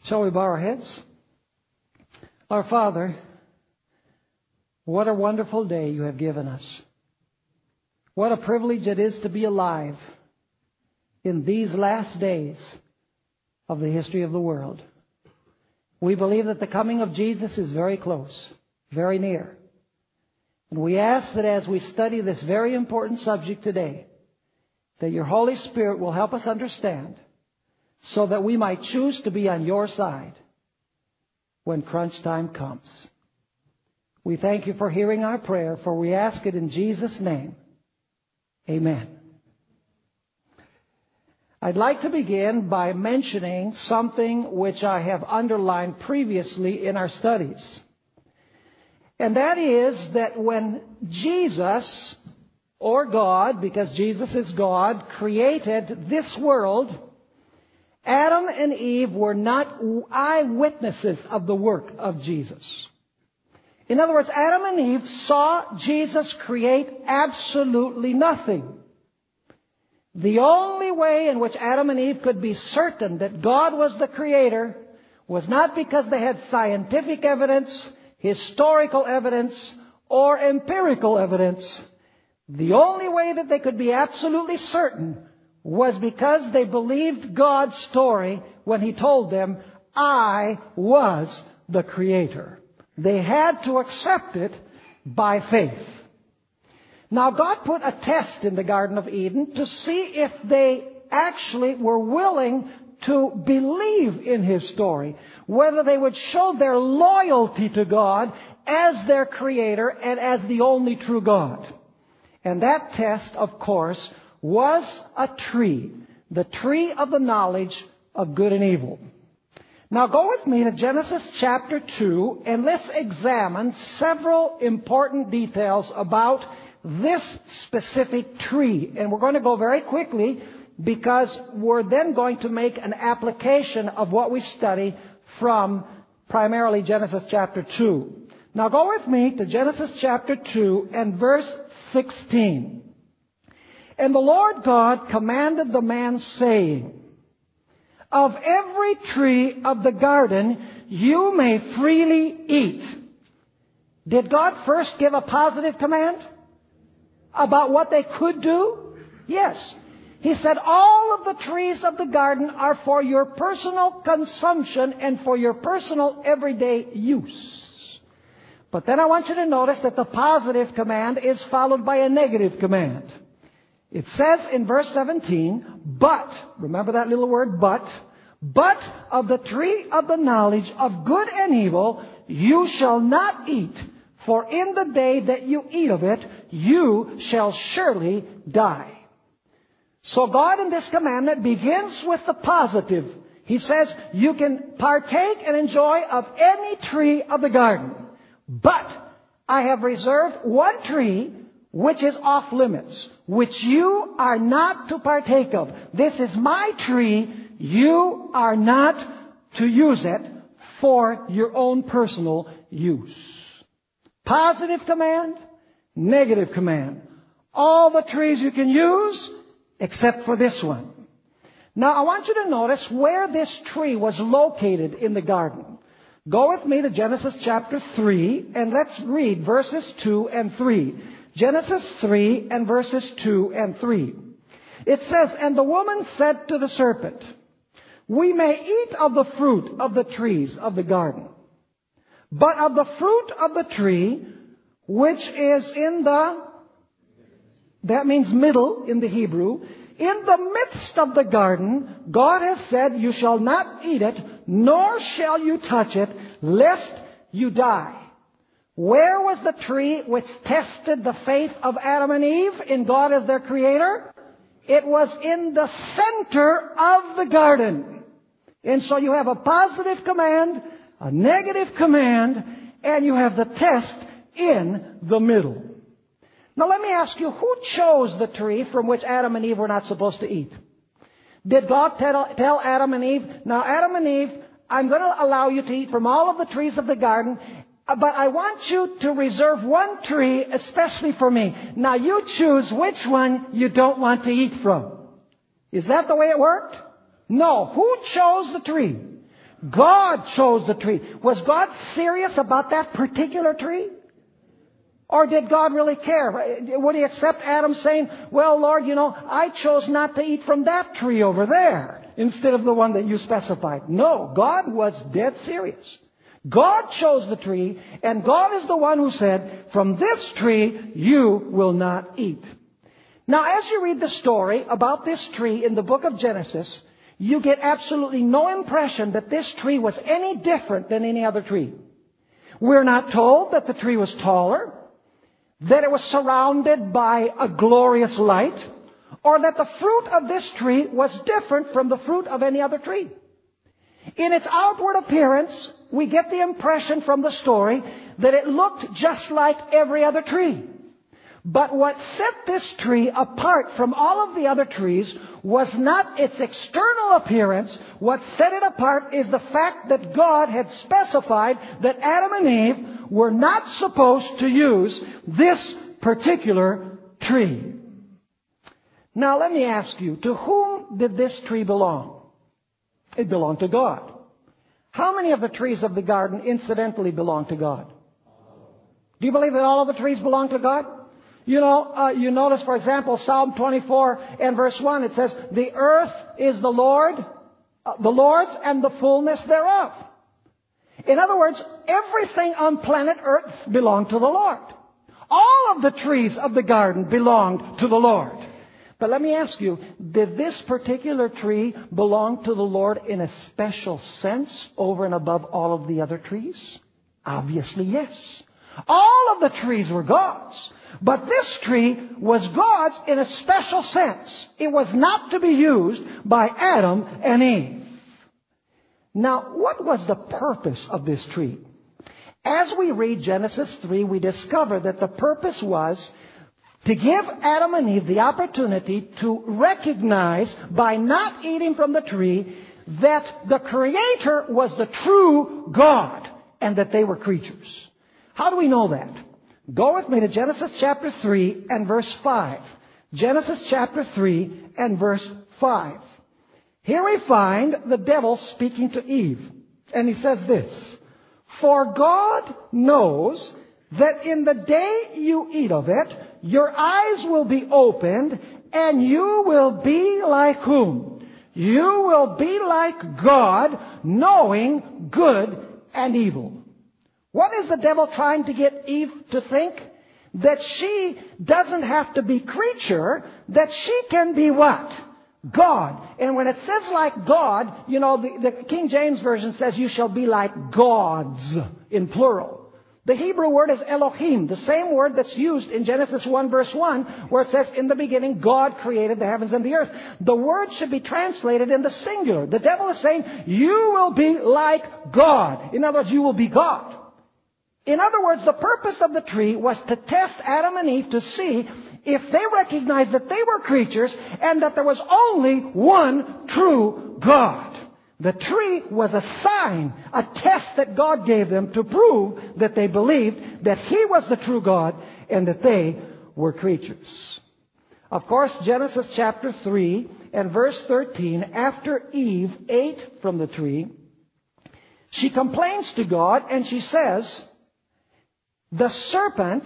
Shall we bow our heads? Our Father, what a wonderful day you have given us. What a privilege it is to be alive in these last days of the history of the world. We believe that the coming of Jesus is very close, very near. And we ask that as we study this very important subject today, that your Holy Spirit will help us understand so that we might choose to be on your side when crunch time comes. We thank you for hearing our prayer, for we ask it in Jesus' name. Amen. I'd like to begin by mentioning something which I have underlined previously in our studies. And that is that when Jesus, or God, because Jesus is God, created this world, Adam and Eve were not eyewitnesses of the work of Jesus. In other words, Adam and Eve saw Jesus create absolutely nothing. The only way in which Adam and Eve could be certain that God was the Creator was not because they had scientific evidence, historical evidence, or empirical evidence. The only way that they could be absolutely certain was because they believed God's story when He told them, I was the Creator. They had to accept it by faith. Now, God put a test in the Garden of Eden to see if they actually were willing to believe in His story, whether they would show their loyalty to God as their Creator and as the only true God. And that test, of course, was a tree, the tree of the knowledge of good and evil. Now go with me to Genesis chapter 2, and let's examine several important details about this specific tree. And we're going to go very quickly because we're then going to make an application of what we study from primarily Genesis chapter 2. Now go with me to Genesis chapter 2 and verse 16. And the Lord God commanded the man, saying, of every tree of the garden you may freely eat. Did God first give a positive command about what they could do? Yes. He said all of the trees of the garden are for your personal consumption and for your personal everyday use. But then I want you to notice that the positive command is followed by a negative command. It says in verse 17, but, remember that little word, but of the tree of the knowledge of good and evil you shall not eat, for in the day that you eat of it, you shall surely die. So God in this commandment begins with the positive. He says you can partake and enjoy of any tree of the garden. But I have reserved one tree which is off limits, which you are not to partake of. This is my tree. You are not to use it for your own personal use. Positive command, negative command. All the trees you can use except for this one. Now I want you to notice where this tree was located in the garden. Go with me to Genesis chapter 3 and let's read verses 2 and 3. Genesis 3 and verses 2 and 3. It says, and the woman said to the serpent, we may eat of the fruit of the trees of the garden, but of the fruit of the tree which is in the, that means middle in the Hebrew, in the midst of the garden, God has said, you shall not eat it, nor shall you touch it, lest you die. Where was the tree which tested the faith of Adam and Eve in God as their Creator? It was in the center of the garden. And so you have a positive command, a negative command, and you have the test in the middle. Now let me ask you, who chose the tree from which Adam and Eve were not supposed to eat? Did God tell Adam and Eve, now Adam and Eve, I'm going to allow you to eat from all of the trees of the garden, but I want you to reserve one tree especially for me. Now you choose which one you don't want to eat from. Is that the way it worked? No. Who chose the tree? God chose the tree. Was God serious about that particular tree? Or did God really care? Would He accept Adam saying, well, Lord, I chose not to eat from that tree over there instead of the one that you specified? No, God was dead serious. God chose the tree, and God is the one who said, from this tree you will not eat. Now, as you read the story about this tree in the book of Genesis, you get absolutely no impression that this tree was any different than any other tree. We're not told that the tree was taller, that it was surrounded by a glorious light, or that the fruit of this tree was different from the fruit of any other tree. In its outward appearance, we get the impression from the story that it looked just like every other tree. But what set this tree apart from all of the other trees was not its external appearance. What set it apart is the fact that God had specified that Adam and Eve were not supposed to use this particular tree. Now let me ask you, to whom did this tree belong? It belonged to God. How many of the trees of the garden incidentally belong to God? Do you believe that all of the trees belong to God? You notice, for example, Psalm 24 and verse 1, it says, the earth is the Lord's and the fullness thereof. In other words, everything on planet Earth belonged to the Lord. All of the trees of the garden belonged to the Lord. But let me ask you, did this particular tree belong to the Lord in a special sense over and above all of the other trees? Obviously, yes. All of the trees were God's. But this tree was God's in a special sense. It was not to be used by Adam and Eve. Now, what was the purpose of this tree? As we read Genesis 3, we discover that the purpose was to give Adam and Eve the opportunity to recognize by not eating from the tree that the Creator was the true God and that they were creatures. How do we know that? Go with me to Genesis chapter 3 and verse 5. Genesis chapter 3 and verse 5. Here we find the devil speaking to Eve. And he says this, for God knows that in the day you eat of it, your eyes will be opened, and you will be like whom? You will be like God, knowing good and evil. What is the devil trying to get Eve to think? That she doesn't have to be creature, that she can be what? God. And when it says like God, the King James Version says you shall be like gods in plural. The Hebrew word is Elohim, the same word that's used in Genesis 1 verse 1, where it says, in the beginning God created the heavens and the earth. The word should be translated in the singular. The devil is saying, you will be like God. In other words, you will be God. In other words, the purpose of the tree was to test Adam and Eve to see if they recognized that they were creatures and that there was only one true God. The tree was a sign, a test that God gave them to prove that they believed that He was the true God and that they were creatures. Of course, Genesis chapter 3 and verse 13, after Eve ate from the tree, she complains to God and she says, the serpent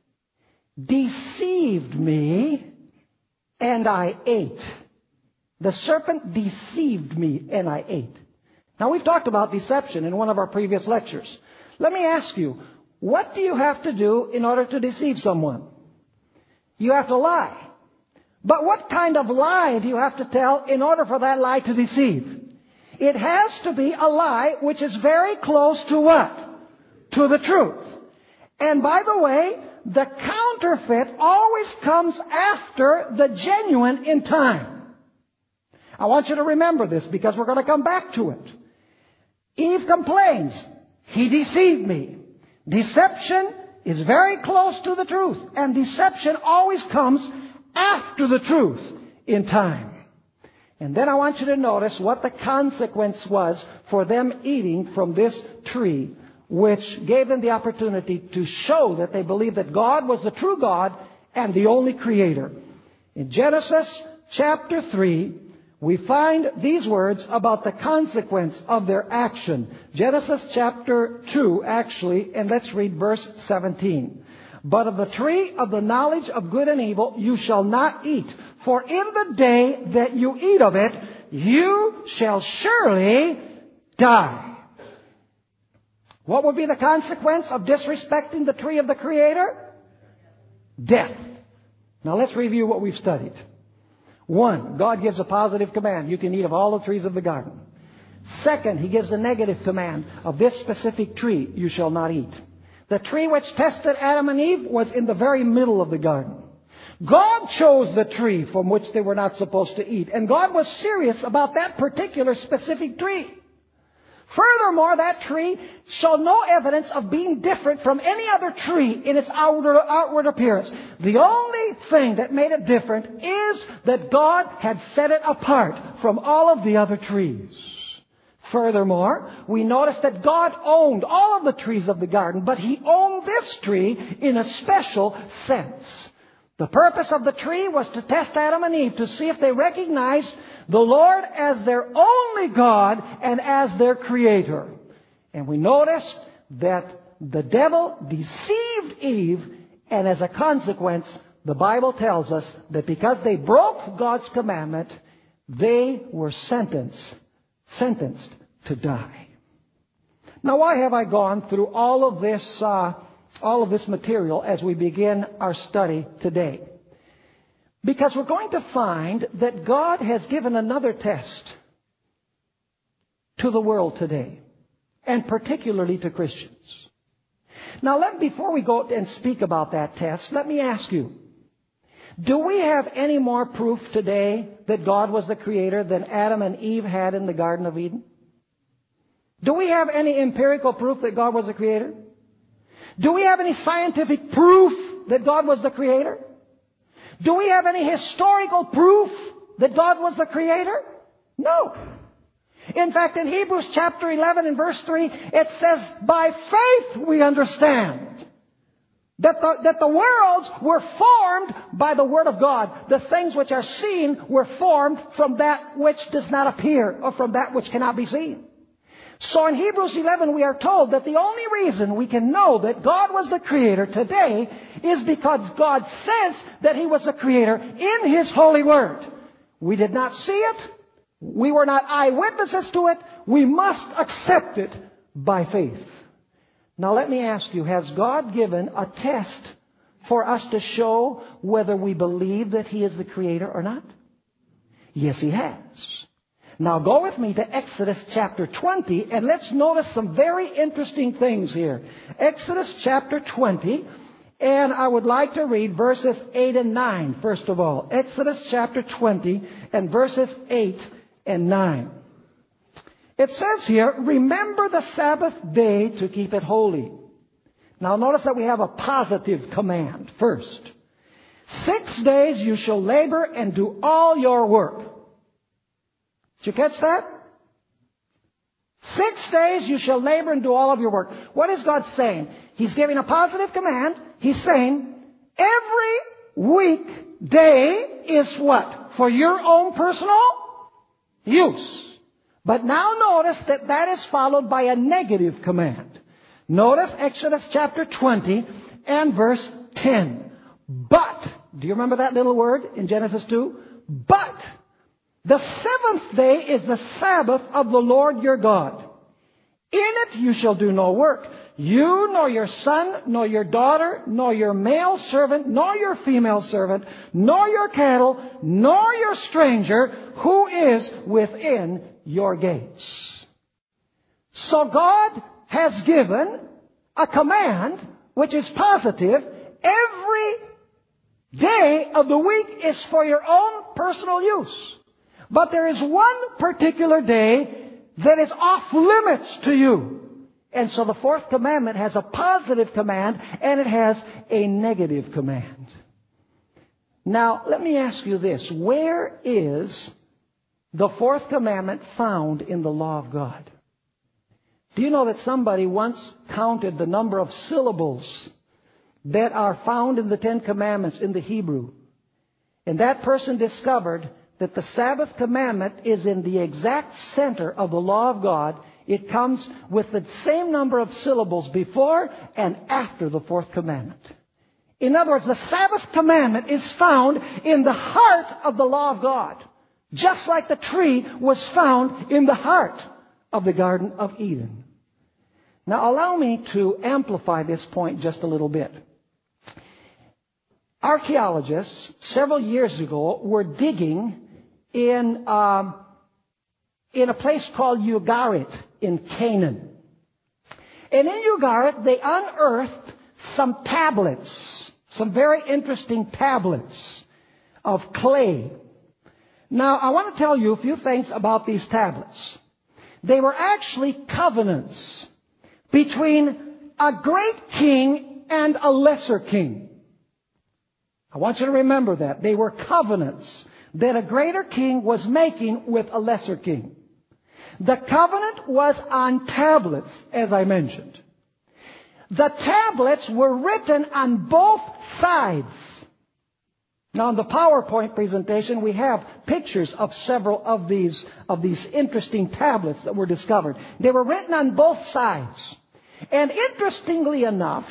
deceived me and I ate. The serpent deceived me and I ate. Now, we've talked about deception in one of our previous lectures. Let me ask you, what do you have to do in order to deceive someone? You have to lie. But what kind of lie do you have to tell in order for that lie to deceive? It has to be a lie which is very close to what? To the truth. And by the way, the counterfeit always comes after the genuine in time. I want you to remember this because we're going to come back to it. Eve complains, he deceived me. Deception is very close to the truth, and deception always comes after the truth in time. And then I want you to notice what the consequence was for them eating from this tree, which gave them the opportunity to show that they believed that God was the true God and the only Creator. In Genesis chapter 3, we find these words about the consequence of their action. Genesis chapter 2, actually, and let's read verse 17. But of the tree of the knowledge of good and evil you shall not eat, for in the day that you eat of it, you shall surely die. What would be the consequence of disrespecting the tree of the Creator? Death. Now let's review what we've studied. 1, God gives a positive command. You can eat of all the trees of the garden. 2, He gives a negative command. Of this specific tree you shall not eat. The tree which tested Adam and Eve was in the very middle of the garden. God chose the tree from which they were not supposed to eat. And God was serious about that particular specific tree. Furthermore, that tree showed no evidence of being different from any other tree in its outward appearance. The only thing that made it different is that God had set it apart from all of the other trees. Furthermore, we notice that God owned all of the trees of the garden, but He owned this tree in a special sense. The purpose of the tree was to test Adam and Eve to see if they recognized the Lord as their only God and as their Creator. And we notice that the devil deceived Eve, and as a consequence, the Bible tells us that because they broke God's commandment, they were sentenced to die. Now, why have I gone through all of this material as we begin our study today? Because we're going to find that God has given another test to the world today, and particularly to Christians. Now, before we go and speak about that test, let me ask you, do we have any more proof today that God was the Creator than Adam and Eve had in the Garden of Eden? Do we have any empirical proof that God was the Creator? Do we have any scientific proof that God was the Creator? Do we have any historical proof that God was the Creator? No. In fact, in Hebrews chapter 11 and verse 3, it says, by faith we understand that the worlds were formed by the Word of God. The things which are seen were formed from that which does not appear, or from that which cannot be seen. So in Hebrews 11 we are told that the only reason we can know that God was the Creator today is because God says that He was the Creator in His holy Word. We did not see it. We were not eyewitnesses to it. We must accept it by faith. Now let me ask you, has God given a test for us to show whether we believe that He is the Creator or not? Yes, He has. Now go with me to Exodus chapter 20, and let's notice some very interesting things here. Exodus chapter 20, and I would like to read verses 8 and 9, first of all. Exodus chapter 20 and verses 8 and 9. It says here, remember the Sabbath day to keep it holy. Now notice that we have a positive command first. 6 days you shall labor and do all your work. Did you catch that? 6 days you shall labor and do all of your work. What is God saying? He's giving a positive command. He's saying, every weekday is what? For your own personal use. But now notice that that is followed by a negative command. Notice Exodus chapter 20 and verse 10. But, do you remember that little word in Genesis 2? But, the seventh day is the Sabbath of the Lord your God. In it you shall do no work. You, nor your son, nor your daughter, nor your male servant, nor your female servant, nor your cattle, nor your stranger who is within your gates. So God has given a command which is positive. Every day of the week is for your own personal use. But there is one particular day that is off limits to you. And so the fourth commandment has a positive command and it has a negative command. Now, let me ask you this. Where is the fourth commandment found in the law of God? Do you know that somebody once counted the number of syllables that are found in the Ten Commandments in the Hebrew? And that person discovered that the Sabbath commandment is in the exact center of the law of God. It comes with the same number of syllables before and after the fourth commandment. In other words, the Sabbath commandment is found in the heart of the law of God, just like the tree was found in the heart of the Garden of Eden. Now, allow me to amplify this point just a little bit. Archaeologists, several years ago, were digging in a place called Ugarit in Canaan. And in Ugarit, they unearthed some tablets, some very interesting tablets of clay. Now, I want to tell you a few things about these tablets. They were actually covenants between a great king and a lesser king. I want you to remember that. They were covenants that a greater king was making with a lesser king. The covenant was on tablets, as I mentioned. The tablets were written on both sides. Now, in the PowerPoint presentation, we have pictures of several of these interesting tablets that were discovered. They were written on both sides. And interestingly enough,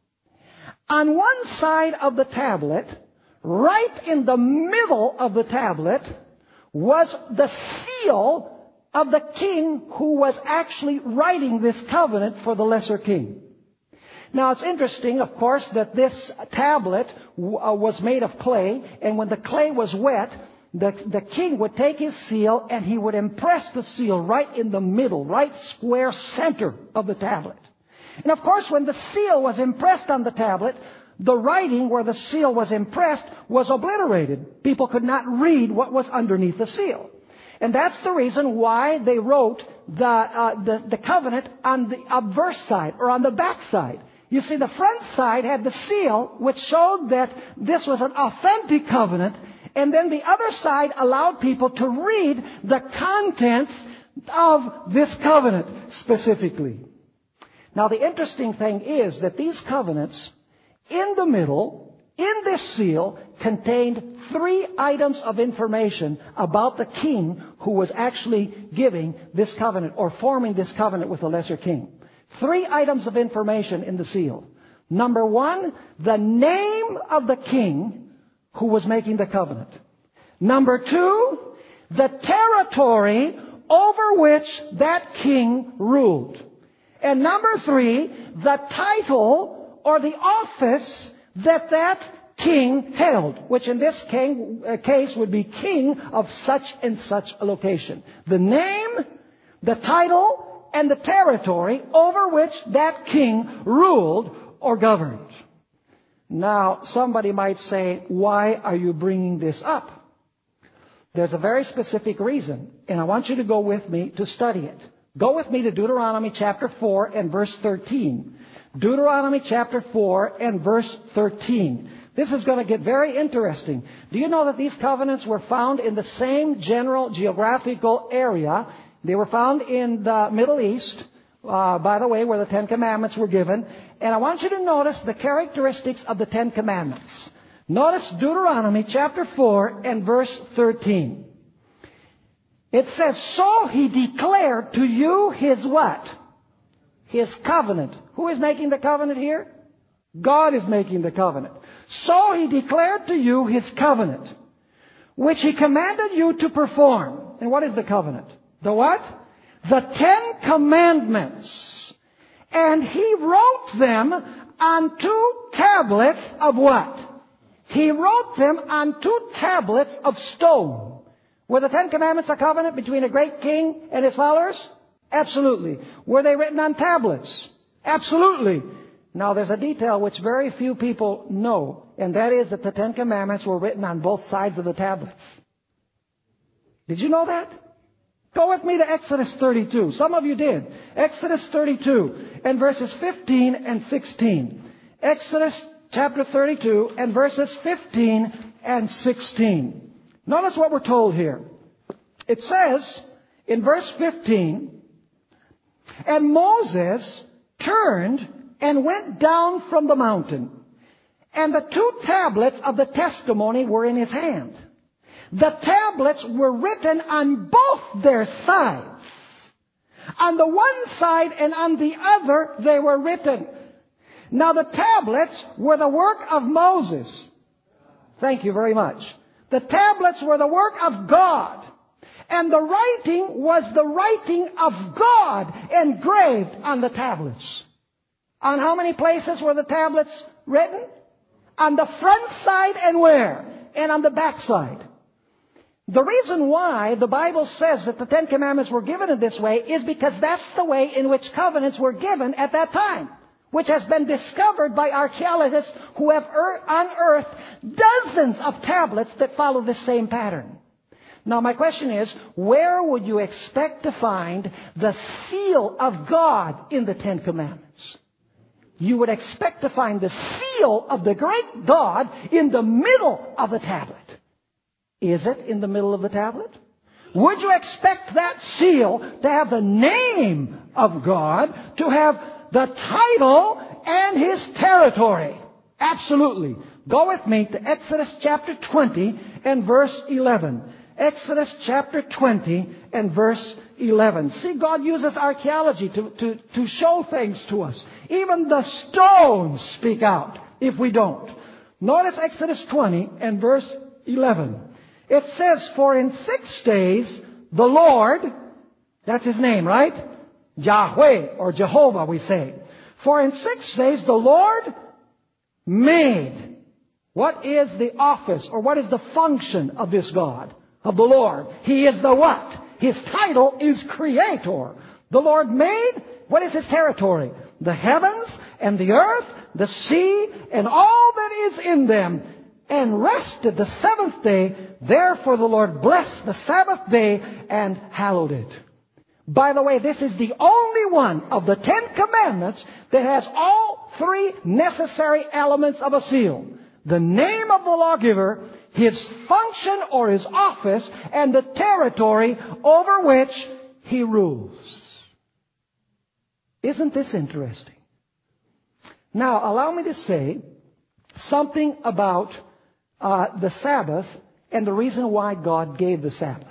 on one side of the tablet, right in the middle of the tablet, was the seal of the king who was actually writing this covenant for the lesser king. Now, it's interesting, of course, that this tablet was made of clay, and when the clay was wet, the king would take his seal and he would impress the seal right in the middle, right square center of the tablet. And of course, when the seal was impressed on the tablet, the writing where the seal was impressed was obliterated. People could not read what was underneath the seal. And that's the reason why they wrote the covenant on the obverse side, or on the back side. You see, the front side had the seal, which showed that this was an authentic covenant, and then the other side allowed people to read the contents of this covenant specifically. Now, the interesting thing is that these covenants, in the middle, in this seal, contained 3 items of information about the king who was actually giving this covenant or forming this covenant with the lesser king. 3 items of information in the seal. Number 1, the name of the king who was making the covenant. Number 2, the territory over which that king ruled. And number 3, the title or the office that king held, which in this case would be king of such and such a location. The name, the title, and the territory over which that king ruled or governed. Now, somebody might say, why are you bringing this up? There's a very specific reason, and I want you to go with me to study it. Go with me to Deuteronomy chapter 4 and verse 13. Deuteronomy chapter 4 and verse 13. This is going to get very interesting. Do you know that these covenants were found in the same general geographical area? They were found in the Middle East, by the way, where the 10 Commandments were given. And I want you to notice the characteristics of the 10 Commandments. Notice Deuteronomy chapter 4 and verse 13. It says, so he declared to you his what? His covenant. Who is making the covenant here? God is making the covenant. So he declared to you his covenant, which he commanded you to perform. And what is the covenant? The what? The 10 Commandments. And he wrote them on 2 tablets of what? He wrote them on 2 tablets of stone. Were the 10 Commandments a covenant between a great king and his followers? Absolutely. Were they written on tablets? Absolutely. Now, there's a detail which very few people know, and that is that the 10 Commandments were written on both sides of the tablets. Did you know that? Go with me to Exodus 32. Some of you did. Exodus 32 and verses 15 and 16. Exodus chapter 32 and verses 15 and 16. Notice what we're told here. It says in verse 15, and Moses turned and went down from the mountain, and the 2 tablets of the testimony were in his hand. The tablets were written on both their sides. On the one side and on the other, they were written. Now the tablets were the work of Moses. Thank you very much. The tablets were the work of God. And the writing was the writing of God engraved on the tablets. On how many places were the tablets written? On the front side and where? And on the back side. The reason why the Bible says that the Ten Commandments were given in this way is because that's the way in which covenants were given at that time, which has been discovered by archaeologists who have unearthed dozens of tablets that follow this same pattern. Now my question is, where would you expect to find the seal of God in the Ten Commandments? You would expect to find the seal of the great God in the middle of the tablet. Is it in the middle of the tablet? Would you expect that seal to have the name of God, to have the title and His territory? Absolutely. Go with me to Exodus chapter 20 and verse 11. Exodus chapter 20 and verse 11. See, God uses archaeology to show things to us. Even the stones speak out if we don't. Notice Exodus 20 and verse 11. It says, for in 6 days the Lord, that's His name, right? Yahweh or Jehovah we say. For in 6 days the Lord made. What is the office or what is the function of this God? Of the Lord. He is the what? His title is Creator. The Lord made, what is His territory? The heavens and the earth, the sea, and all that is in them, and rested the seventh day. Therefore the Lord blessed the Sabbath day and hallowed it. By the way, this is the only one of the Ten Commandments that has all 3 necessary elements of a seal. The name of the lawgiver, his function or his office, and the territory over which he rules. Isn't this interesting? Now, allow me to say something about the Sabbath and the reason why God gave the Sabbath.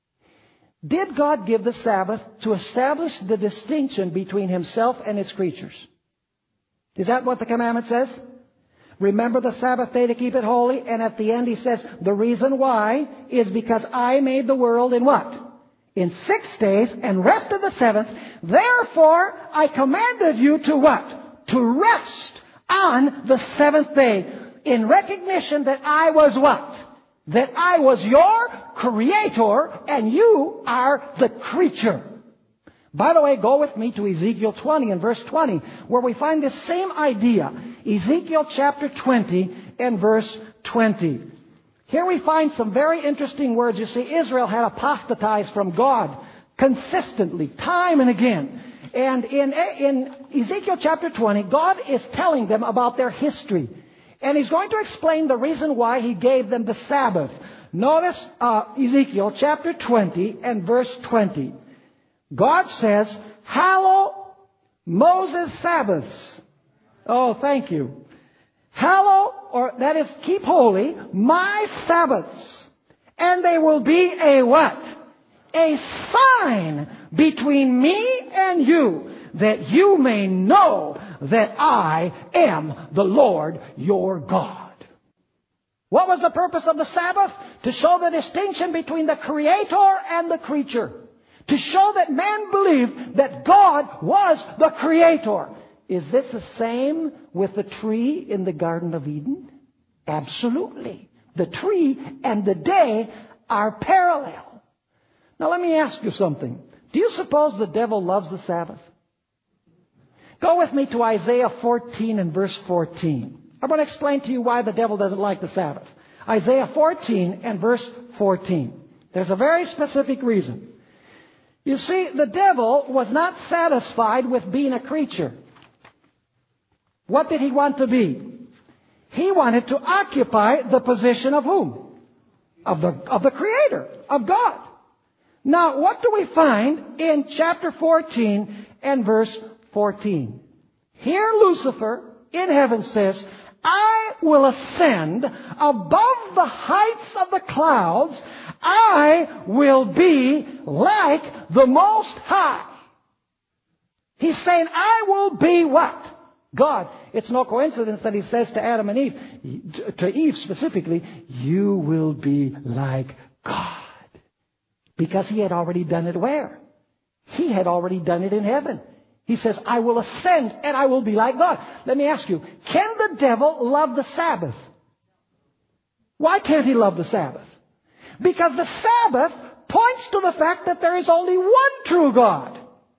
Did God give the Sabbath to establish the distinction between Himself and His creatures? Is that what the commandment says? Remember the Sabbath day to keep it holy. And at the end He says, the reason why is because I made the world in what? In 6 days and rested the seventh. Therefore, I commanded you to what? To rest on the seventh day. In recognition that I was what? That I was your Creator and you are the creature. By the way, go with me to Ezekiel 20 and verse 20, where we find this same idea. Ezekiel chapter 20 and verse 20. Here we find some very interesting words. You see, Israel had apostatized from God consistently, time and again. And in Ezekiel chapter 20, God is telling them about their history. And He's going to explain the reason why He gave them the Sabbath. Notice Ezekiel chapter 20 and verse 20. God says, hallow Moses' Sabbaths. Oh, thank you. Hallow, or that is, keep holy, my Sabbaths. And they will be a what? A sign between me and you, that you may know that I am the Lord your God. What was the purpose of the Sabbath? To show the distinction between the Creator and the creature. To show that man believed that God was the Creator. Is this the same with the tree in the Garden of Eden? Absolutely. The tree and the day are parallel. Now let me ask you something. Do you suppose the devil loves the Sabbath? Go with me to Isaiah 14 and verse 14. I'm going to explain to you why the devil doesn't like the Sabbath. Isaiah 14 and verse 14. There's a very specific reason. You see, the devil was not satisfied with being a creature. What did he want to be? He wanted to occupy the position of whom? Of the Creator, of God. Now, what do we find in chapter 14 and verse 14? Here Lucifer in heaven says, I will ascend above the heights of the clouds. I will be like the Most High. He's saying, I will be what? God. It's no coincidence that he says to Adam and Eve, to Eve specifically, you will be like God. Because he had already done it where? He had already done it in heaven. He says, I will ascend and I will be like God. Let me ask you, can the devil love the Sabbath? Why can't he love the Sabbath? Because the Sabbath points to the fact that there is only one true God.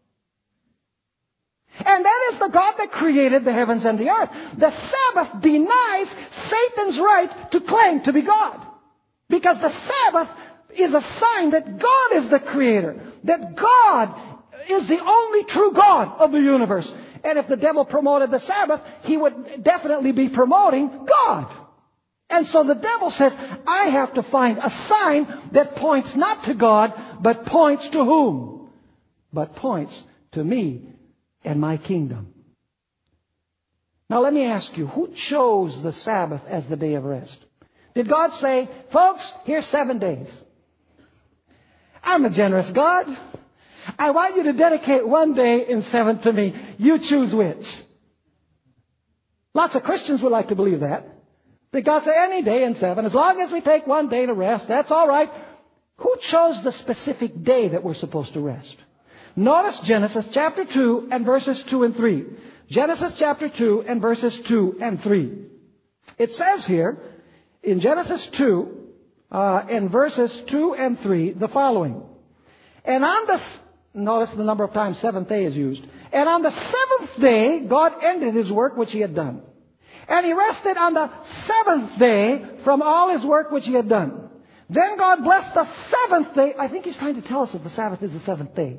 And that is the God that created the heavens and the earth. The Sabbath denies Satan's right to claim to be God. Because the Sabbath is a sign that God is the creator. That God is the only true God of the universe. And if the devil promoted the Sabbath, he would definitely be promoting God. And so the devil says, I have to find a sign that points not to God, but points to whom? But points to me and my kingdom. Now let me ask you, who chose the Sabbath as the day of rest? Did God say, folks, here's 7 days. I'm a generous God. I want you to dedicate 1 day in 7 to me. You choose which. Lots of Christians would like to believe that. That God said any day in 7, as long as we take 1 day to rest, that's all right. Who chose the specific day that we're supposed to rest? Notice Genesis chapter 2 and verses 2 and 3. Genesis chapter 2 and verses 2 and 3. It says here in Genesis 2 and verses 2 and 3 the following. And on the, notice the number of times 7th day is used. And on the 7th day, God ended His work which He had done. And He rested on the 7th day from all His work which He had done. Then God blessed the 7th day. I think He's trying to tell us that the Sabbath is the 7th day.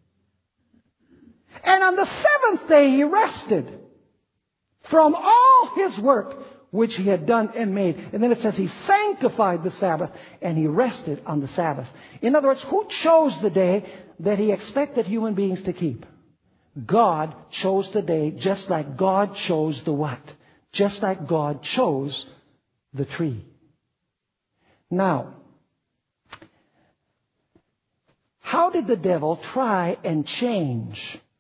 And on the 7th day He rested from all His work which He had done and made. And then it says He sanctified the Sabbath and He rested on the Sabbath. In other words, who chose the day that He expected human beings to keep? God chose the day just like God chose the what? Just like God chose the tree. Now, how did the devil try and change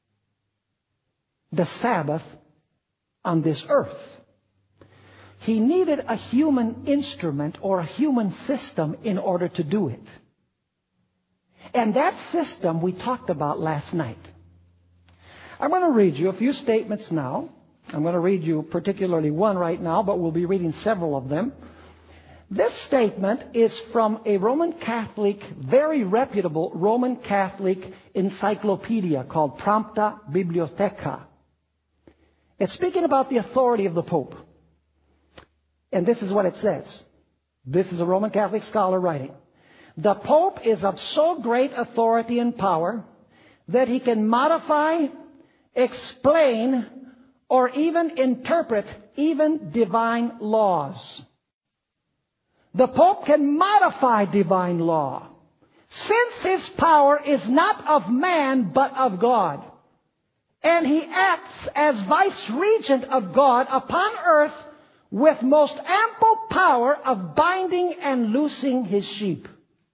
the Sabbath on this earth? He needed a human instrument or a human system in order to do it. And that system we talked about last night. I'm going to read you a few statements now. I'm going to read you particularly one right now, but we'll be reading several of them. This statement is from a Roman Catholic, very reputable Roman Catholic encyclopedia called Prompta Bibliotheca. It's speaking about the authority of the Pope. And this is what it says. This is a Roman Catholic scholar writing. The Pope is of so great authority and power that he can modify, explain, or even interpret even divine laws. The Pope can modify divine law, since his power is not of man but of God. And he acts as vice-regent of God upon earth with most ample power of binding and loosing his sheep.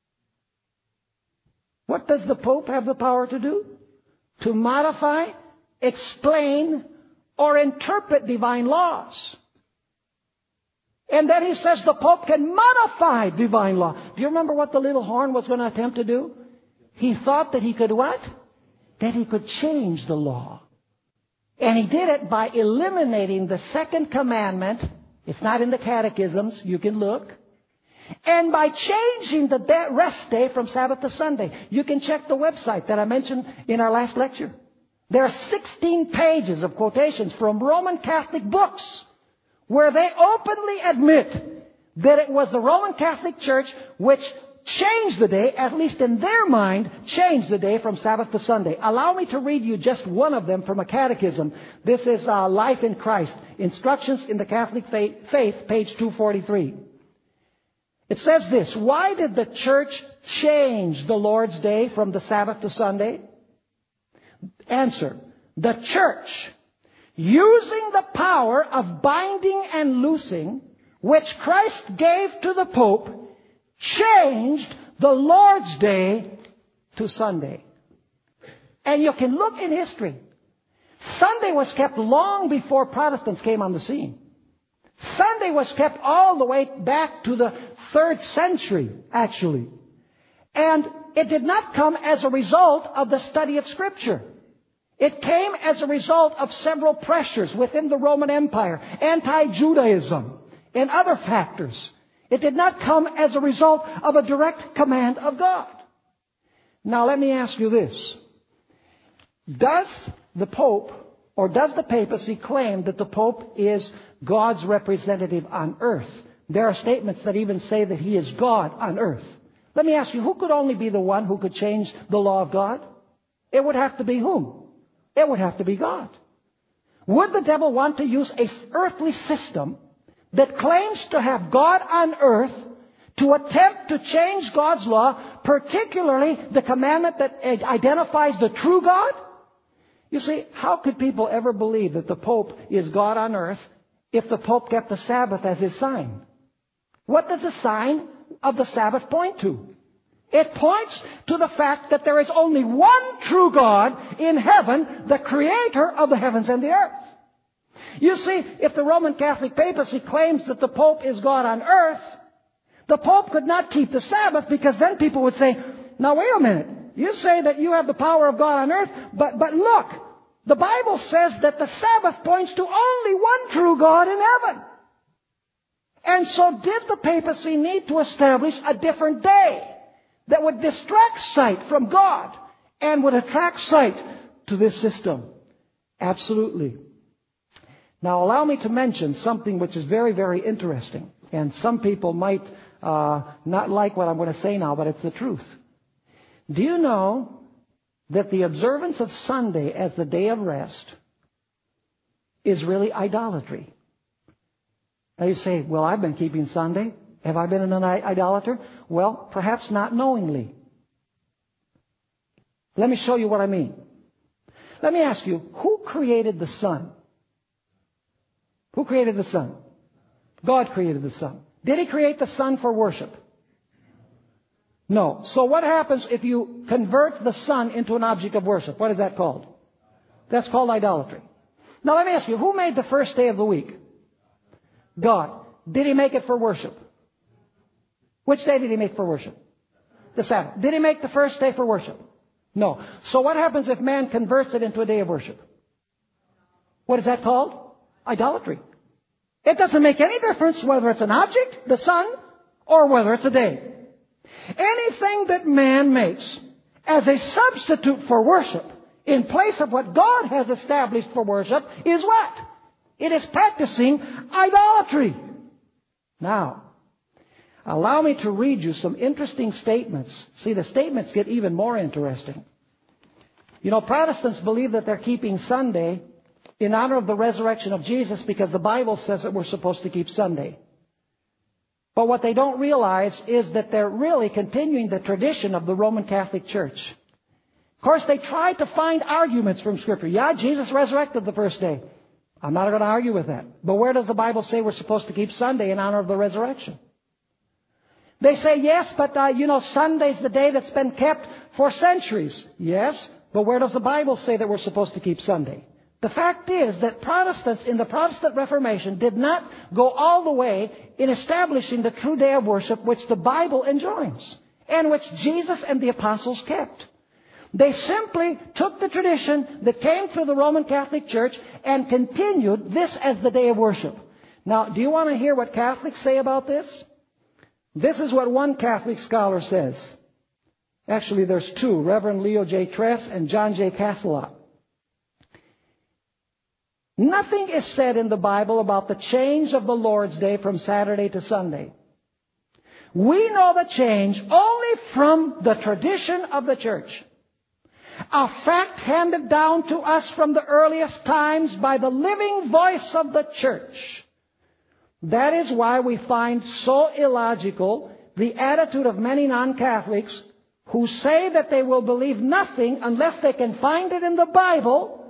What does the Pope have the power to do? To modify, explain, or interpret divine laws. And then he says the Pope can modify divine law. Do you remember what the little horn was going to attempt to do? He thought that he could what? That he could change the law. And he did it by eliminating the second commandment. It's not in the catechisms. You can look. And by changing the rest day from Sabbath to Sunday. You can check the website that I mentioned in our last lecture. There are 16 pages of quotations from Roman Catholic books where they openly admit that it was the Roman Catholic Church which changed the day, at least in their mind, changed the day from Sabbath to Sunday. Allow me to read you just one of them from a catechism. This is Life in Christ, Instructions in the Catholic Faith, page 243. It says this: why did the Church change the Lord's Day from the Sabbath to Sunday? Answer: the Church using the power of binding and loosing, which Christ gave to the Pope, changed the Lord's Day to Sunday. And you can look in history. Sunday was kept long before Protestants came on the scene. Sunday was kept all the way back to the 3rd century, actually. And it did not come as a result of the study of Scripture. It came as a result of several pressures within the Roman Empire, anti-Judaism, and other factors. It did not come as a result of a direct command of God. Now let me ask you this. Does the Pope, or does the papacy claim that the Pope is God's representative on earth? There are statements that even say that he is God on earth. Let me ask you, who could only be the one who could change the law of God? It would have to be whom? It would have to be God. Would the devil want to use an earthly system that claims to have God on earth to attempt to change God's law, particularly the commandment that identifies the true God? You see, how could people ever believe that the Pope is God on earth if the Pope kept the Sabbath as his sign? What does the sign of the Sabbath point to? It points to the fact that there is only one true God in heaven, the creator of the heavens and the earth. You see, if the Roman Catholic papacy claims that the Pope is God on earth, the Pope could not keep the Sabbath, because then people would say, now wait a minute, you say that you have the power of God on earth, but look, the Bible says that the Sabbath points to only one true God in heaven. And so did the papacy need to establish a different day that would distract sight from God and would attract sight to this system? Absolutely. Now allow me to mention something which is very, very interesting. And some people might not like what I'm going to say now, but it's the truth. Do you know that the observance of Sunday as the day of rest is really idolatry? Now you say, well, I've been keeping Sunday. Have I been an idolater? Well, perhaps not knowingly. Let me show you what I mean. Let me ask you, who created the sun? Who created the sun? God created the sun. Did He create the sun for worship? No. So what happens if you convert the sun into an object of worship? What is that called? That's called idolatry. Now let me ask you, who made the first day of the week? God. Did He make it for worship? Which day did He make for worship? The Sabbath. Did He make the first day for worship? No. So what happens if man converts it into a day of worship? What is that called? Idolatry. It doesn't make any difference whether it's an object, the sun, or whether it's a day. Anything that man makes as a substitute for worship in place of what God has established for worship is what? It is practicing idolatry. Now, allow me to read you some interesting statements. See, the statements get even more interesting. You know, Protestants believe that they're keeping Sunday in honor of the resurrection of Jesus because the Bible says that we're supposed to keep Sunday. But what they don't realize is that they're really continuing the tradition of the Roman Catholic Church. Of course, they try to find arguments from Scripture. Yeah, Jesus resurrected the first day. I'm not going to argue with that. But where does the Bible say we're supposed to keep Sunday in honor of the resurrection? They say, yes, but Sunday's the day that's been kept for centuries. Yes, but where does the Bible say that we're supposed to keep Sunday? The fact is that Protestants in the Protestant Reformation did not go all the way in establishing the true day of worship which the Bible enjoins and which Jesus and the apostles kept. They simply took the tradition that came through the Roman Catholic Church and continued this as the day of worship. Now, do you want to hear what Catholics say about this? This is what one Catholic scholar says. Actually, there's two, Reverend Leo J. Tress and John J. Casselot. Nothing is said in the Bible about the change of the Lord's Day from Saturday to Sunday. We know the change only from the tradition of the church. A fact handed down to us from the earliest times by the living voice of the church. That is why we find so illogical the attitude of many non-Catholics who say that they will believe nothing unless they can find it in the Bible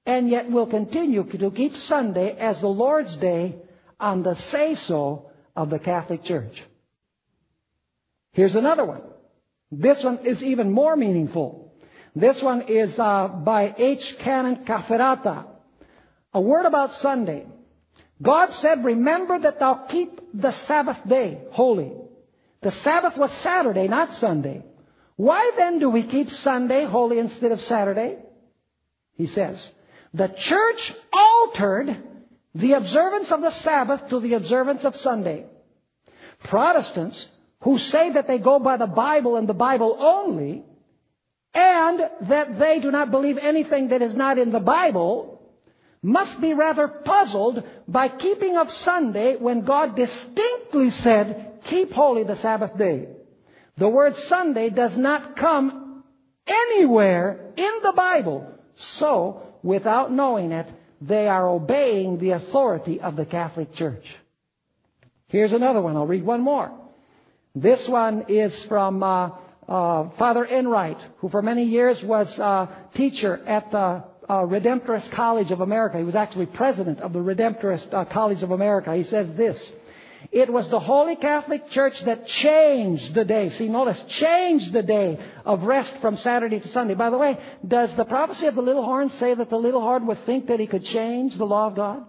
and yet will continue to keep Sunday as the Lord's Day on the say-so of the Catholic Church. Here's another one. This one is even more meaningful. This one is by H. Canon Cafferata. A word about Sunday. God said, remember that thou keep the Sabbath day holy. The Sabbath was Saturday, not Sunday. Why then do we keep Sunday holy instead of Saturday? He says, the church altered the observance of the Sabbath to the observance of Sunday. Protestants who say that they go by the Bible and the Bible only, and that they do not believe anything that is not in the Bible, must be rather puzzled by keeping of Sunday when God distinctly said, keep holy the Sabbath day. The word Sunday does not come anywhere in the Bible. So, without knowing it, they are obeying the authority of the Catholic Church. Here's another one. I'll read one more. This one is from Father Enright, who for many years was teacher at the Redemptorist College of America. He was actually president of the Redemptorist College of America. He says this, it was the Holy Catholic Church that changed the day. See, notice, changed the day of rest from Saturday to Sunday. By the way, does the prophecy of the little horn say that the little horn would think that he could change the law of God?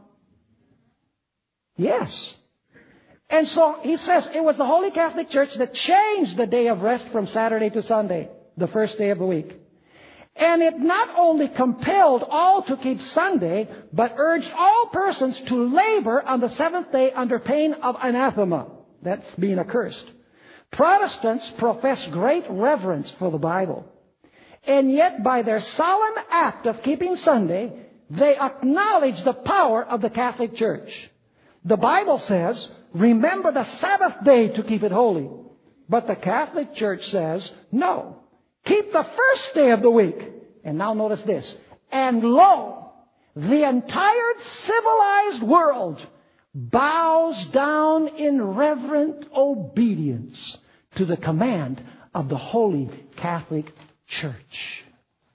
Yes. And so he says it was the Holy Catholic Church that changed the day of rest from Saturday to Sunday, the first day of the week. And it not only compelled all to keep Sunday, but urged all persons to labor on the seventh day under pain of anathema. That's being accursed. Protestants profess great reverence for the Bible. And yet by their solemn act of keeping Sunday, they acknowledge the power of the Catholic Church. The Bible says, remember the Sabbath day to keep it holy. But the Catholic Church says, no. Keep the first day of the week. And now notice this. And lo, the entire civilized world bows down in reverent obedience to the command of the Holy Catholic Church.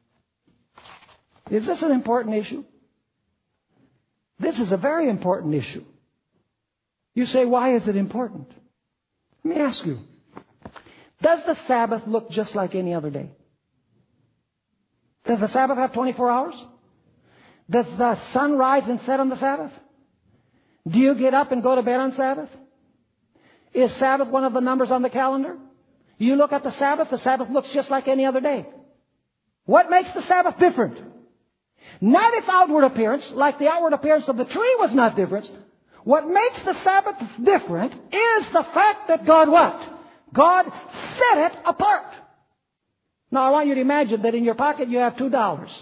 Is this an important issue? This is a very important issue. You say, why is it important? Let me ask you. Does the Sabbath look just like any other day? Does the Sabbath have 24 hours? Does the sun rise and set on the Sabbath? Do you get up and go to bed on Sabbath? Is Sabbath one of the numbers on the calendar? You look at the Sabbath looks just like any other day. What makes the Sabbath different? Not its outward appearance, like the outward appearance of the tree was not different. What makes the Sabbath different is the fact that God what? God set it apart. Now I want you to imagine that in your pocket you have $2.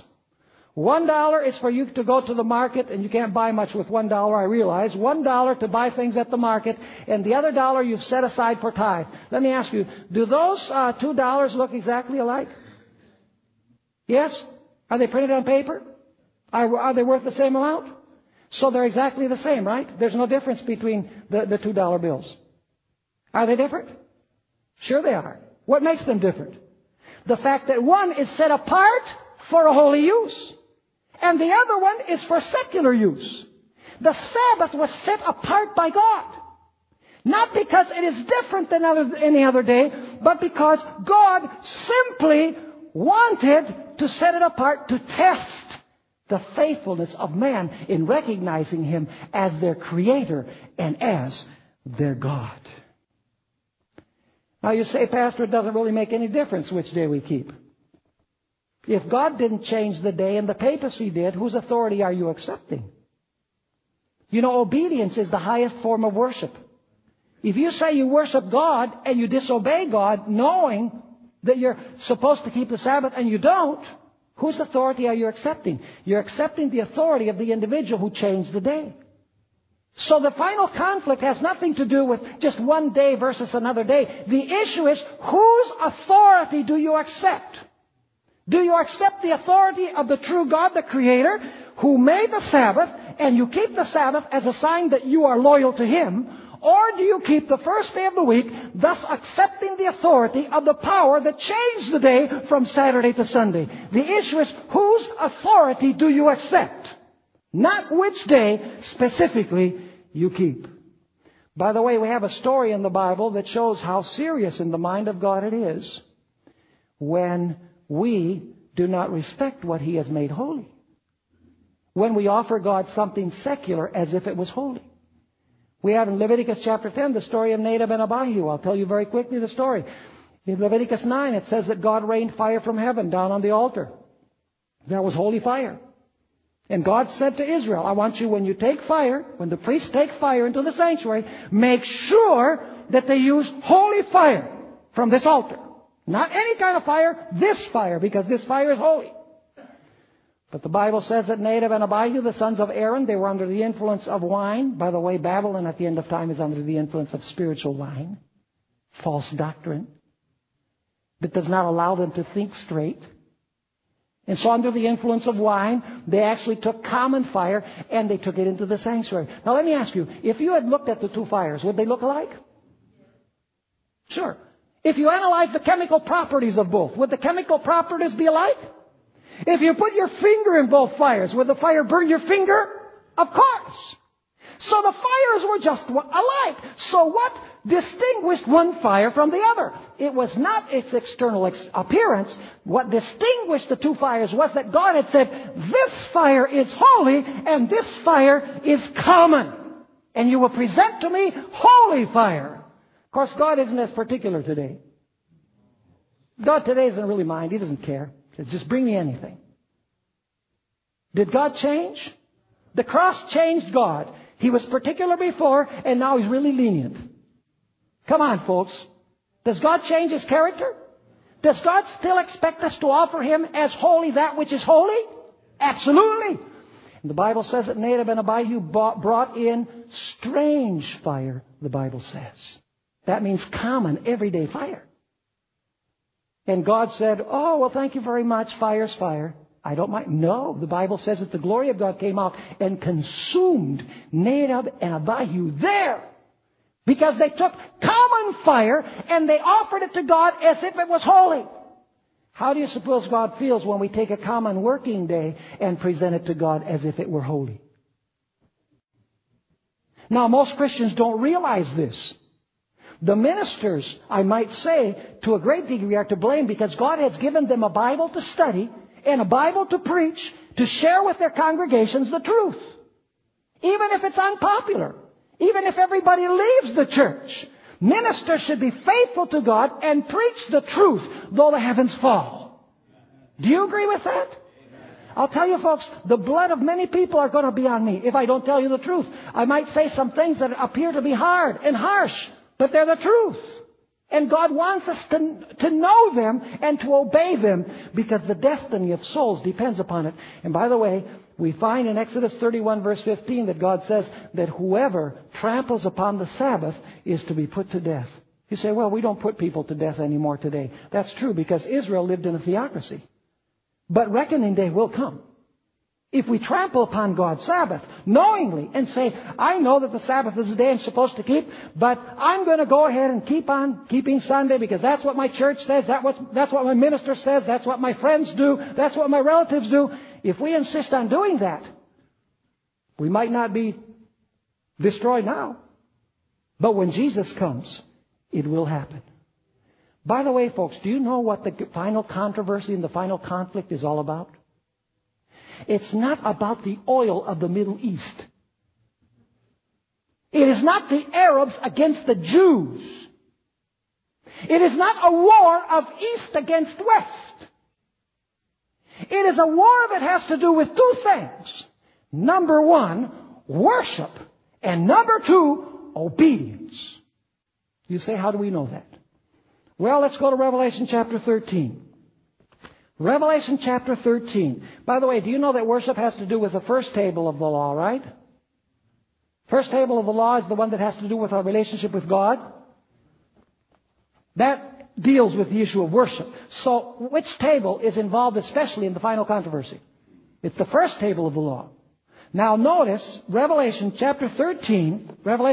$1 is for you to go to the market, and you can't buy much with $1, I realize. $1 to buy things at the market, and the other dollar you've set aside for tithe. Let me ask you, do those $2 look exactly alike? Yes? Are they printed on paper? Are they worth the same amount? So they're exactly the same, right? There's no difference between the $2 bills. Are they different? Sure they are. What makes them different? The fact that one is set apart for a holy use, and the other one is for secular use. The Sabbath was set apart by God. Not because it is different than any other day, but because God simply wanted to set it apart to test the faithfulness of man in recognizing Him as their Creator and as their God. Now you say, Pastor, it doesn't really make any difference which day we keep. If God didn't change the day and the papacy did, whose authority are you accepting? You know, obedience is the highest form of worship. If you say you worship God and you disobey God, knowing that you're supposed to keep the Sabbath and you don't, whose authority are you accepting? You're accepting the authority of the individual who changed the day. So the final conflict has nothing to do with just one day versus another day. The issue is, whose authority do you accept? Do you accept the authority of the true God, the Creator, who made the Sabbath, and you keep the Sabbath as a sign that you are loyal to Him? Or do you keep the first day of the week, thus accepting the authority of the power that changed the day from Saturday to Sunday? The issue is, whose authority do you accept? Not which day specifically you keep. By the way, we have a story in the Bible that shows how serious in the mind of God it is when we do not respect what He has made holy. When we offer God something secular as if it was holy. We have in Leviticus chapter 10 the story of Nadab and Abihu. I'll tell you very quickly the story. In Leviticus 9 it says that God rained fire from heaven down on the altar. There was holy fire. And God said to Israel, I want you, when you take fire, when the priests take fire into the sanctuary, make sure that they use holy fire from this altar. Not any kind of fire, this fire, because this fire is holy. But the Bible says that Nadab and Abihu, the sons of Aaron, they were under the influence of wine. By the way, Babylon at the end of time is under the influence of spiritual wine. False doctrine that does not allow them to think straight. And so under the influence of wine, they actually took common fire and they took it into the sanctuary. Now let me ask you, if you had looked at the two fires, would they look alike? Sure. If you analyze the chemical properties of both, would the chemical properties be alike? If you put your finger in both fires, would the fire burn your finger? Of course. So the fires were just alike. So what distinguished one fire from the other? It was not its external appearance. What distinguished the two fires was that God had said, this fire is holy and this fire is common. And you will present to me holy fire. Of course, God isn't as particular today. God today doesn't really mind. He doesn't care. He says, just bring me anything. Did God change? The cross changed God. He was particular before, and now He's really lenient. Come on, folks. Does God change His character? Does God still expect us to offer Him as holy that which is holy? Absolutely. And the Bible says that Nadab and Abihu brought in strange fire, the Bible says. That means common, everyday fire. And God said, oh, well, thank you very much. Fire's fire. I don't mind. No, the Bible says that the glory of God came out and consumed Nadab and Abihu there. Because they took common fire and they offered it to God as if it was holy. How do you suppose God feels when we take a common working day and present it to God as if it were holy? Now, most Christians don't realize this. The ministers, I might say, to a great degree are to blame because God has given them a Bible to study and a Bible to preach, to share with their congregations the truth. Even if it's unpopular. Even if everybody leaves the church. Ministers should be faithful to God and preach the truth, though the heavens fall. Do you agree with that? I'll tell you folks, the blood of many people are going to be on me if I don't tell you the truth. I might say some things that appear to be hard and harsh, but they're the truth. And God wants us to know them and to obey them because the destiny of souls depends upon it. And by the way, we find in Exodus 31 verse 15 that God says that whoever tramples upon the Sabbath is to be put to death. You say, well, we don't put people to death anymore today. That's true because Israel lived in a theocracy. But reckoning day will come. If we trample upon God's Sabbath knowingly and say, I know that the Sabbath is the day I'm supposed to keep, but I'm going to go ahead and keep on keeping Sunday because that's what my church says, that's what my minister says, that's what my friends do, that's what my relatives do. If we insist on doing that, we might not be destroyed now. But when Jesus comes, it will happen. By the way, folks, do you know what the final controversy and the final conflict is all about? It's not about the oil of the Middle East. It is not the Arabs against the Jews. It is not a war of East against West. It is a war that has to do with two things. Number one, worship. And number two, obedience. You say, how do we know that? Well, let's go to Revelation chapter 13. Revelation chapter 13. By the way, do you know that worship has to do with the first table of the law, right? First table of the law is the one that has to do with our relationship with God. That deals with the issue of worship. So, which table is involved especially in the final controversy? It's the first table of the law. Now notice Revelation chapter 13,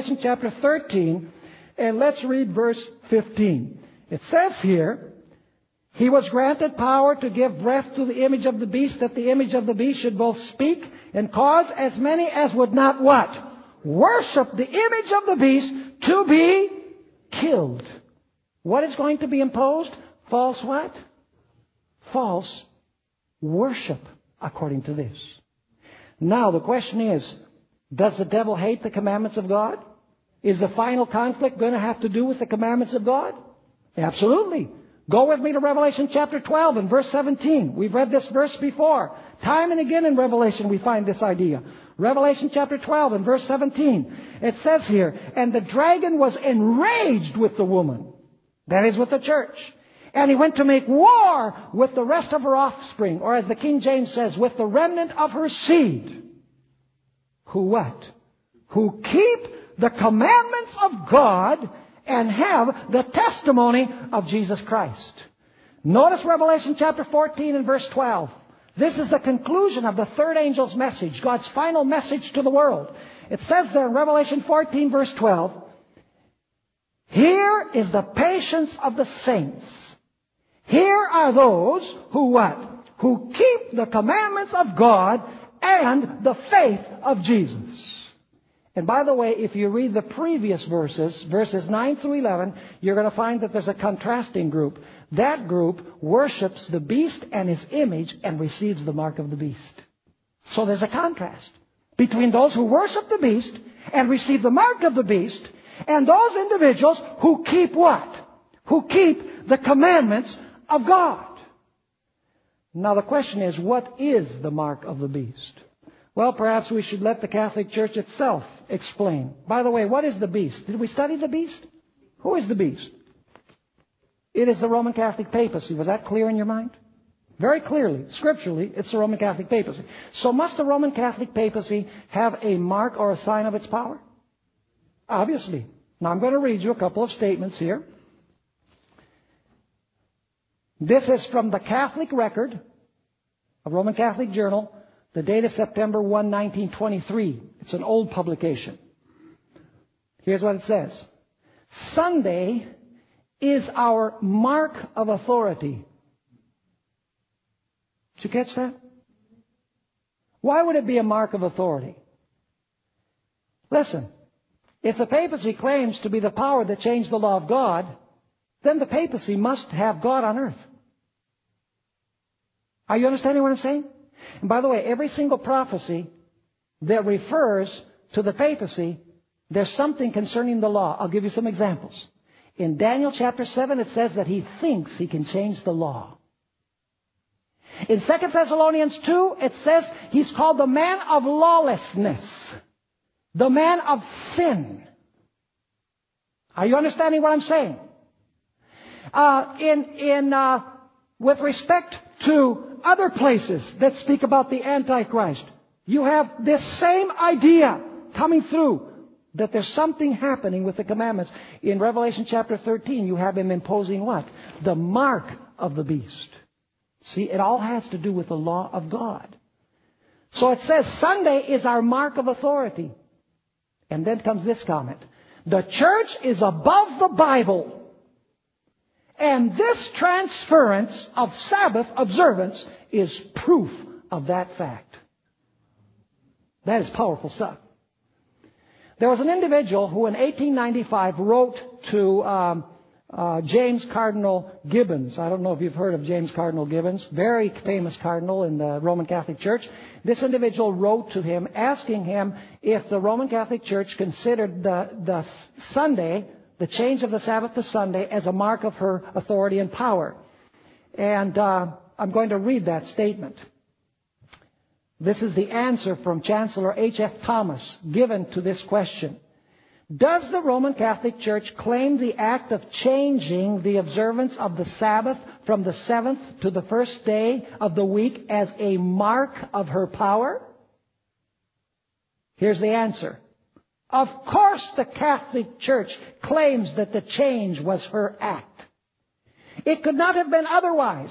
and let's read verse 15. It says here, He was granted power to give breath to the image of the beast, that the image of the beast should both speak and cause as many as would not what? Worship the image of the beast to be killed. What is going to be imposed? False what? False worship, according to this. Now the question is, does the devil hate the commandments of God? Is the final conflict going to have to do with the commandments of God? Absolutely. Go with me to Revelation chapter 12 and verse 17. We've read this verse before. Time and again in Revelation we find this idea. Revelation chapter 12 and verse 17. It says here, and the dragon was enraged with the woman. That is with the church. And he went to make war with the rest of her offspring. Or as the King James says, with the remnant of her seed. Who what? Who keep the commandments of God and have the testimony of Jesus Christ. Notice Revelation chapter 14 and verse 12. This is the conclusion of the third angel's message, God's final message to the world. It says there in Revelation 14 verse 12, here is the patience of the saints. Here are those who what? Who keep the commandments of God and the faith of Jesus. And by the way, if you read the previous verses 9 through 11, you're going to find that there's a contrasting group. That group worships the beast and his image and receives the mark of the beast. So there's a contrast between those who worship the beast and receive the mark of the beast and those individuals who keep what? Who keep the commandments of God. Now the question is, what is the mark of the beast? Well, perhaps we should let the Catholic Church itself explain. By the way, what is the beast? Did we study the beast? Who is the beast? It is the Roman Catholic papacy. Was that clear in your mind? Very clearly, scripturally, it's the Roman Catholic papacy. So must the Roman Catholic papacy have a mark or a sign of its power? Obviously. Now I'm going to read you a couple of statements here. This is from the Catholic Record, a Roman Catholic journal. The date is September 1, 1923. It's an old publication. Here's what it says. Sunday is our mark of authority. Did you catch that? Why would it be a mark of authority? Listen, if the papacy claims to be the power that changed the law of God, then the papacy must have God on earth. Are you understanding what I'm saying? And by the way, every single prophecy that refers to the papacy, there's something concerning the law. I'll give you some examples. In Daniel chapter 7, it says that he thinks he can change the law. In 2 Thessalonians 2, it says he's called the man of lawlessness, the man of sin. Are you understanding what I'm saying? With respect to other places that speak about the Antichrist, you have this same idea coming through, that there's something happening with the commandments. In Revelation chapter 13, you have him imposing what? The mark of the beast. See, it all has to do with the law of God. So it says Sunday is our mark of authority. And then comes this comment. The church is above the Bible. And this transference of Sabbath observance is proof of that fact. That is powerful stuff. There was an individual who in 1895 wrote to James Cardinal Gibbons. I don't know if you've heard of James Cardinal Gibbons. Very famous cardinal in the Roman Catholic Church. This individual wrote to him asking him if the Roman Catholic Church considered the Sunday, the change of the Sabbath to Sunday, as a mark of her authority and power. And I'm going to read that statement. This is the answer from Chancellor H.F. Thomas given to this question. Does the Roman Catholic Church claim the act of changing the observance of the Sabbath from the 7th to the first day of the week as a mark of her power? Here's the answer. Of course the Catholic Church claims that the change was her act. It could not have been otherwise.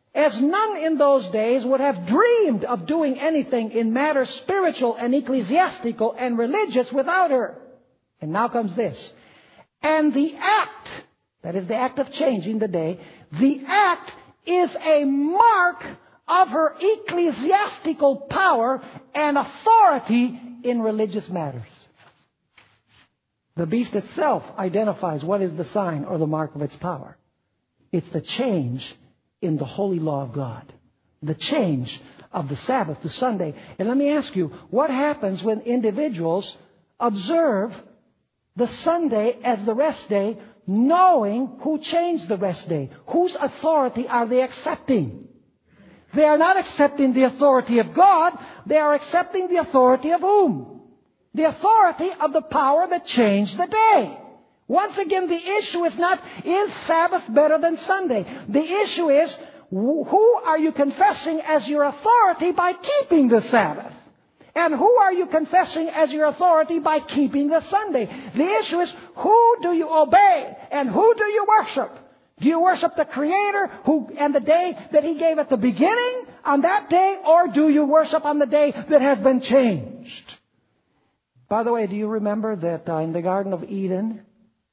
as none in those days would have dreamed of doing anything in matters spiritual and ecclesiastical and religious without her. And now comes this. And the act, that is the act of changing the day, the act is a mark of her ecclesiastical power and authority in religious matters. The beast itself identifies what is the sign or the mark of its power. It's the change in the holy law of God. The change of the Sabbath to Sunday. And let me ask you, what happens when individuals observe the Sunday as the rest day, knowing who changed the rest day? Whose authority are they accepting? They are not accepting the authority of God. They are accepting the authority of whom? The authority of the power that changed the day. Once again, the issue is not, is Sabbath better than Sunday? The issue is, who are you confessing as your authority by keeping the Sabbath? And who are you confessing as your authority by keeping the Sunday? The issue is, who do you obey and who do you worship? Do you worship the Creator and the day that He gave at the beginning on that day, or do you worship on the day that has been changed? By the way, do you remember that in the Garden of Eden,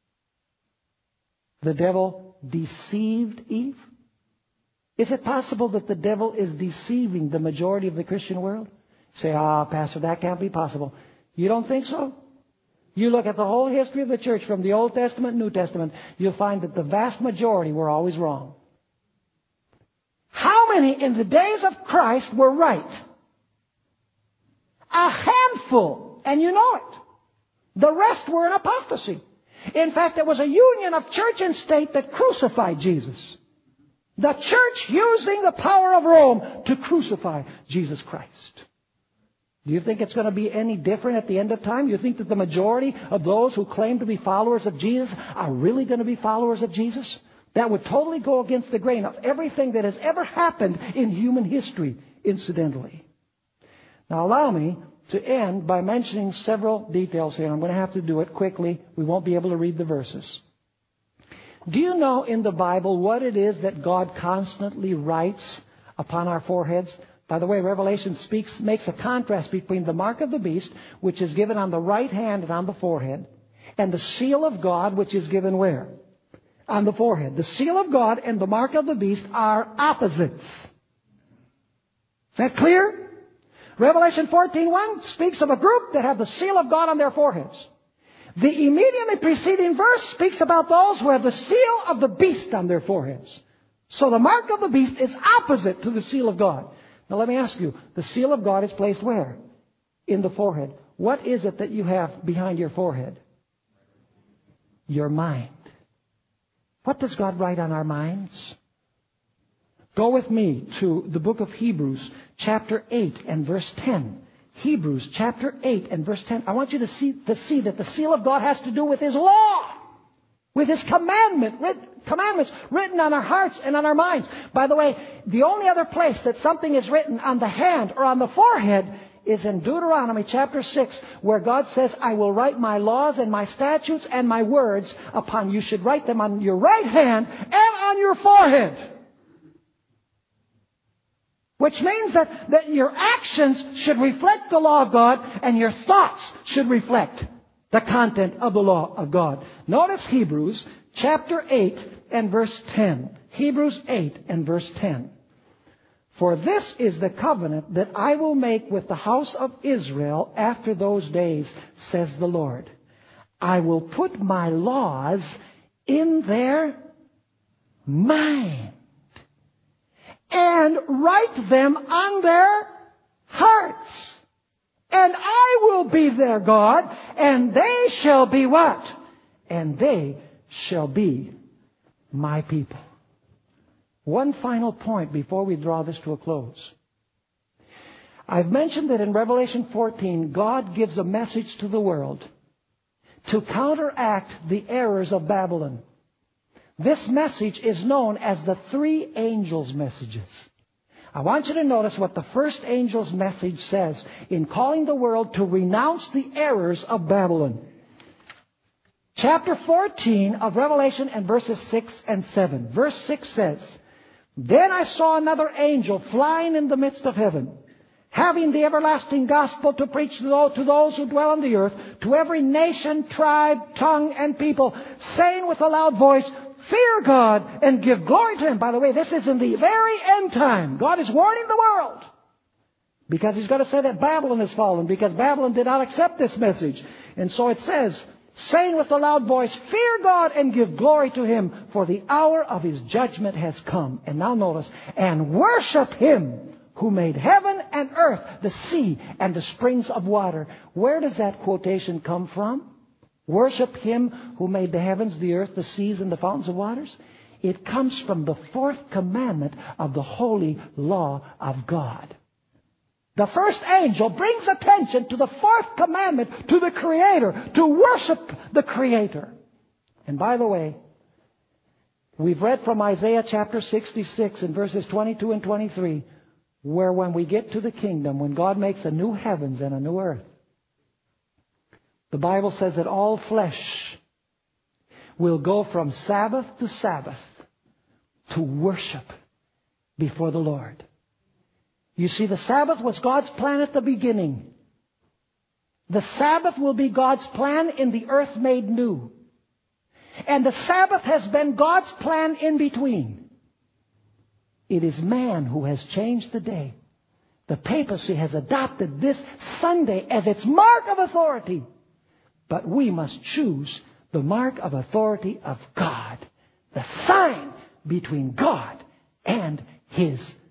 the devil deceived Eve? Is it possible that the devil is deceiving the majority of the Christian world? You say, Pastor, that can't be possible. You don't think so? You look at the whole history of the church from the Old Testament and New Testament, you'll find that the vast majority were always wrong. How many in the days of Christ were right? A handful, and you know it. The rest were in apostasy. In fact, there was a union of church and state that crucified Jesus. The church using the power of Rome to crucify Jesus Christ. Do you think it's going to be any different at the end of time? You think that the majority of those who claim to be followers of Jesus are really going to be followers of Jesus? That would totally go against the grain of everything that has ever happened in human history, incidentally. Now allow me to end by mentioning several details here. I'm going to have to do it quickly. We won't be able to read the verses. Do you know in the Bible what it is that God constantly writes upon our foreheads? By the way, Revelation makes a contrast between the mark of the beast, which is given on the right hand and on the forehead, and the seal of God, which is given where? On the forehead. The seal of God and the mark of the beast are opposites. Is that clear? Revelation 14:1 speaks of a group that have the seal of God on their foreheads. The immediately preceding verse speaks about those who have the seal of the beast on their foreheads. So the mark of the beast is opposite to the seal of God. Now let me ask you, the seal of God is placed where? In the forehead. What is it that you have behind your forehead? Your mind. What does God write on our minds? Go with me to the book of Hebrews, chapter 8 and verse 10. Hebrews, chapter 8 and verse 10. I want you to see that the seal of God has to do with His law, with His commandments written on our hearts and on our minds. By the way, the only other place that something is written on the hand or on the forehead is in Deuteronomy chapter 6, where God says, I will write my laws and my statutes and my words upon you. Should write them on your right hand and on your forehead. Which means that your actions should reflect the law of God and your thoughts should reflect the content of the law of God. Notice Hebrews chapter 8 and verse 10. Hebrews 8 and verse 10. For this is the covenant that I will make with the house of Israel after those days, says the Lord. I will put my laws in their mind and write them on their hearts. And I will be their God, and they shall be what? And they shall be my people. One final point before we draw this to a close. I've mentioned that in Revelation 14, God gives a message to the world to counteract the errors of Babylon. This message is known as the three angels' messages. I want you to notice what the first angel's message says in calling the world to renounce the errors of Babylon. Chapter 14 of Revelation and verses 6 and 7. Verse 6 says, Then I saw another angel flying in the midst of heaven, having the everlasting gospel to preach to those who dwell on the earth, to every nation, tribe, tongue, and people, saying with a loud voice, fear God and give glory to Him. By the way, this is in the very end time. God is warning the world. Because He's going to say that Babylon is fallen, because Babylon did not accept this message. And so it says, saying with a loud voice, fear God and give glory to Him, for the hour of His judgment has come. And now notice, and worship Him who made heaven and earth, the sea, and the springs of water. Where does that quotation come from? Worship Him who made the heavens, the earth, the seas, and the fountains of waters? It comes from the fourth commandment of the holy law of God. The first angel brings attention to the fourth commandment, to the Creator, to worship the Creator. And by the way, we've read from Isaiah chapter 66 in verses 22 and 23, where when we get to the kingdom, when God makes a new heavens and a new earth, the Bible says that all flesh will go from Sabbath to Sabbath to worship before the Lord. You see, the Sabbath was God's plan at the beginning. The Sabbath will be God's plan in the earth made new. And the Sabbath has been God's plan in between. It is man who has changed the day. The papacy has adopted this Sunday as its mark of authority. But we must choose the mark of authority of God, the sign between God and His